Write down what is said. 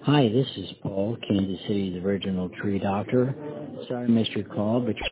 Hi, this is Paul, Kansas City's original tree doctor. Sorry I missed your call, but